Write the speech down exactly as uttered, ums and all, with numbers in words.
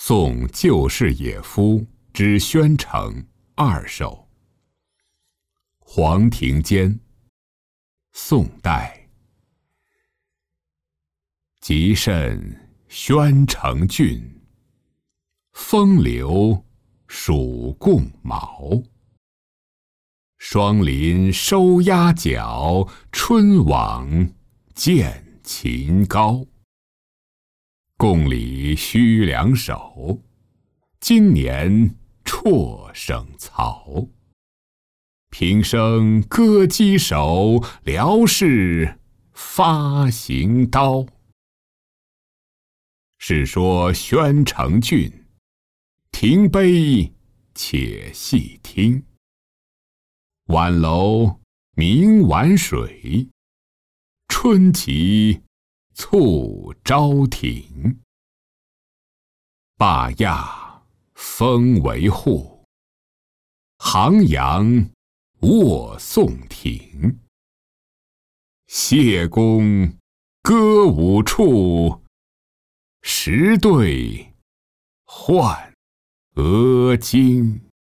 宋旧事野夫之宣城二首。黄庭坚，宋代。极甚宣城郡，风流属贡茅。霜林收鸭脚，春往见秦高。贡里须两手，今年辍省曹。平生割鸡首，辽士发行刀。是说宣城郡，停碑且细听。晚楼明晚水，春集促朝廷。罢亚封为户，杭阳卧宋庭。谢公歌舞处，时对换鹅京。